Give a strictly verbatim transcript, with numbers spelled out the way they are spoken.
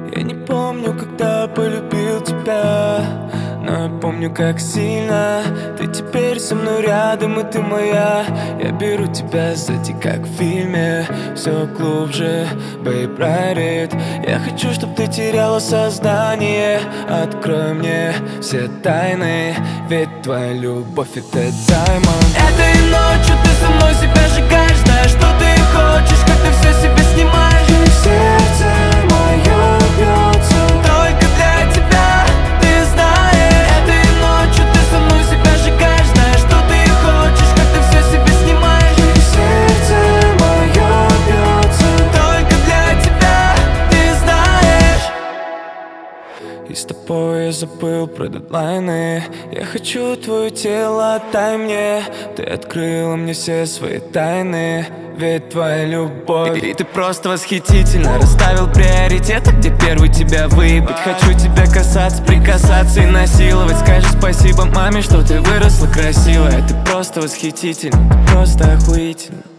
Я не помню, когда полюбил тебя, но я помню, как сильно ты теперь со мной рядом, и ты моя. Я беру тебя сзади, как в фильме, все глубже, babe, ride it. Я хочу, чтоб ты теряла сознание. Открой мне все тайны, ведь твоя любовь — это diamond. Этой ночью ты со мной себя сжигаешь. Знаешь, что ты хочешь, как ты все себе снимаешь. И сердце мое бьется только для тебя, ты знаешь. Этой ночью ты со мной себя сжигаешь. Знаешь, что ты хочешь, как ты все себе снимаешь. И сердце мое бьется только для тебя, ты знаешь. И с тобой я забыл про дедлайны. Я хочу твое тело, отдай мне. Ты открыла мне все свои тайны, ведь твоя любовь. И, и ты просто восхитительно расставил приоритеты, где первый тебя выебать. Хочу тебя касаться, прикасаться и насиловать. Скажи спасибо маме, что ты выросла красивая. Ты просто восхитительно, ты просто охуительно.